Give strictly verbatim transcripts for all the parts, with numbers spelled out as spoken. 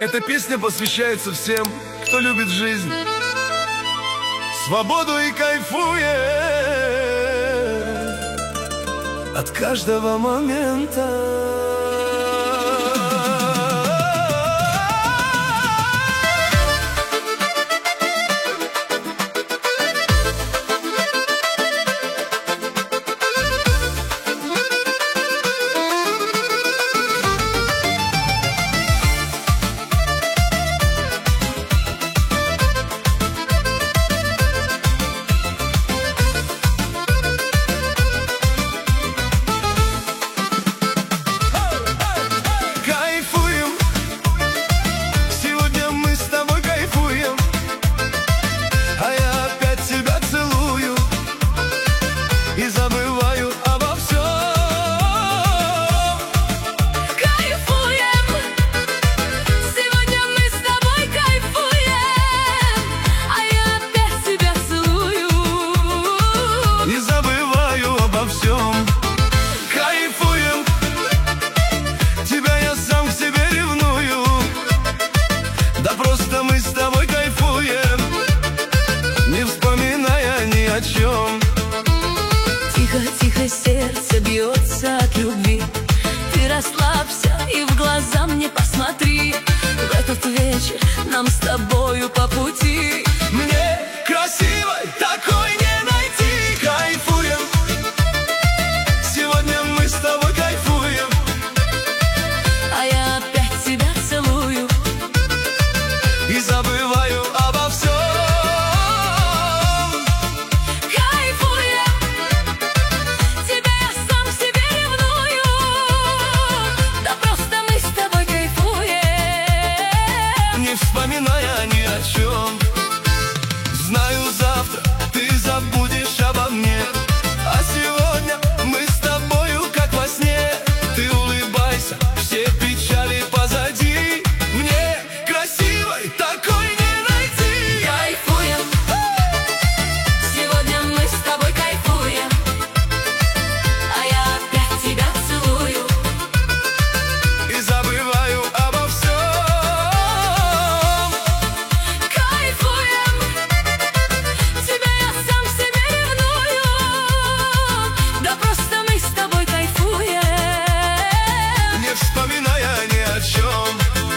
Эта песня посвящается всем, кто любит жизнь, свободу и кайфует от каждого момента. И забываю обо всем. Кайфуем, сегодня мы с тобой кайфуем, а я опять тебя целую. И забываю обо всем. Кайфуем, тебя я сам к себе ревную. Да просто мы с тобой кайфуем, не вспоминая ни о чем. Тихо-тихо сердце бьется от любви. Ты расслабься и в глаза мне посмотри. В этот вечер нам с тобою по пути. Мне красивой такой не найти. Кайфуем, сегодня мы с тобой кайфуем, а я опять тебя целую. И забываю обо всем. Вспоминая ни о чем. Знаю, завтра ты забудешь обо мне, а сегодня мы с тобою как во сне. Ты улыбайся, все печали позади. Мне красивой такой не найти. Кайфуем, сегодня мы с тобой кайфуем, а я опять тебя целую. И забываю обо всем. Вспоминая ни о чем.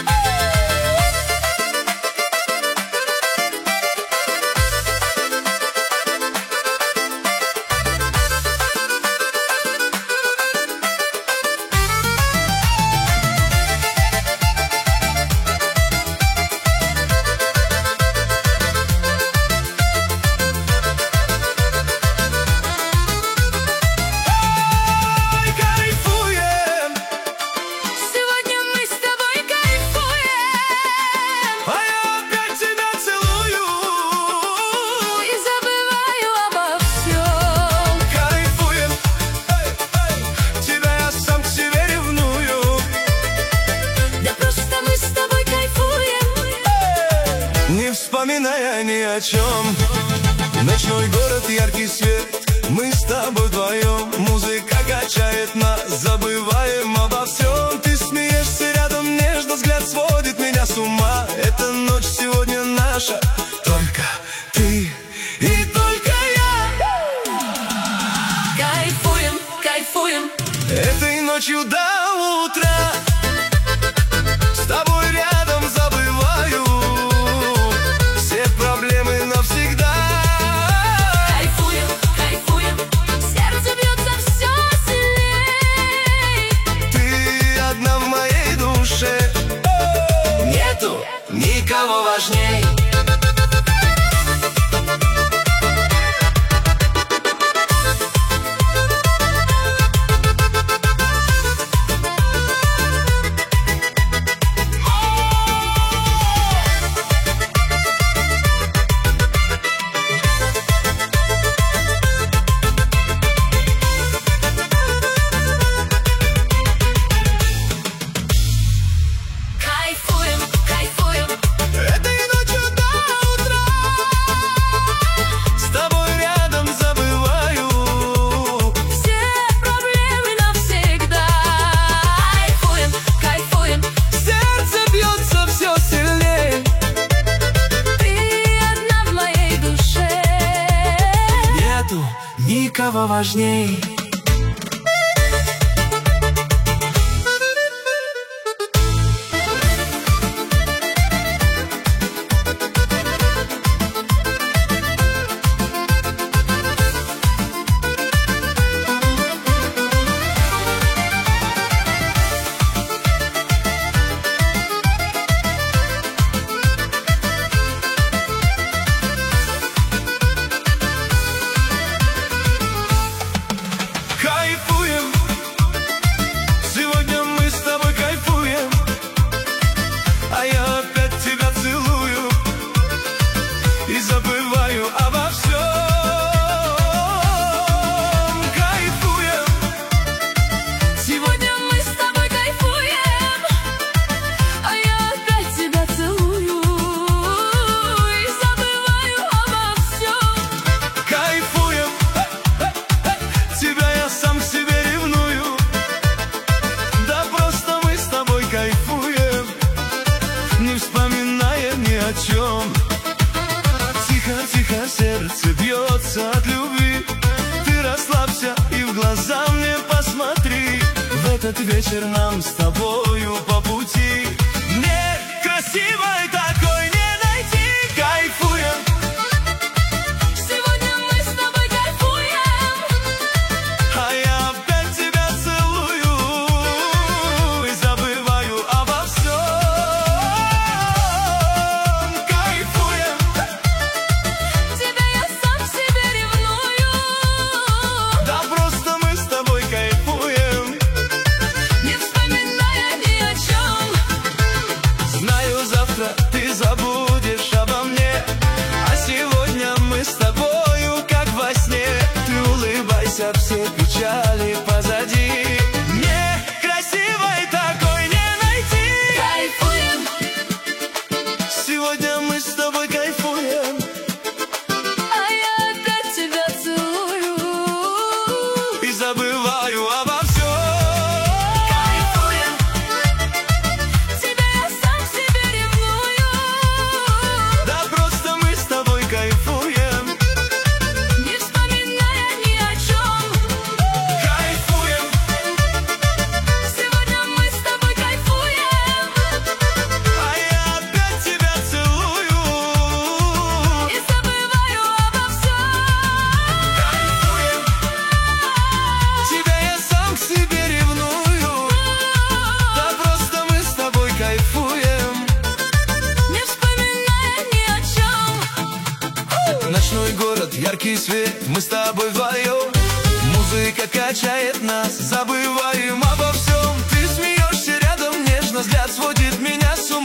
Не вспоминая ни о чем. Ночной город, яркий свет, мы с тобой вдвоем. Музыка качает нас, забываем обо всем. Ты смеешься рядом, нежно взгляд сводит меня с ума. Эта ночь сегодня наша, только ты и только я. Кайфуем, кайфуем, этой ночью до утра. С тобой рядом забываю все проблемы навсегда. Кайфуем, кайфуем, сердце бьется все сильней. Ты одна в моей душе, нету никого важней. Кайфуем, кайфуем, Этой ночью все важней. Кайфуем, сегодня мы с тобой кайфуем, а я опять тебя целую и забываю обо всем. Кайфуем, Сегодня мы с тобой кайфуем, а я опять тебя целую и забываю обо всем. кайфуем, тебя я сам к себе ревную, да просто мы с тобой кайфуем, не вспоминая ни о чем. Тихо-тихо сердце бьется от любви, ты расслабься и в глаза мне посмотри. В этот вечер нам с тобою по пути, мне красивой такой не найти. Кайфуем, Сегодня мы с тобой кайфуем, а я опять тебя целую и забываю обо всем. Кайфуем, тебя я сам себе ревную, да просто мы с тобой кайфуем, не вспоминая ни о чем. знаю, завтра ты забудешь обо мне, а сегодня мы с тобою как во сне. Ты улыбайся, все печали позади, мне красивой такой не найти. Кайфуем, Сегодня мы с тобой кайфуем, а я опять тебя целую и забываю обо всем. Кайфуем, тебя я сам себе ревную, Да просто мы с тобой кайфуем, не вспоминая ни о чем. кайфуем, Сегодня мы с тобой кайфуем а я опять тебя целую. и забываю обо всем. Кайфуем, тебя я сам к себе ревную, да просто мы с тобой кайфуем, Не вспоминая ни о чем. ночной город, яркий свет, мы с тобой вдвоем, музыка качает нас, забываем обо всем. Ты смеешься рядом, нежно взгляд сводит меня с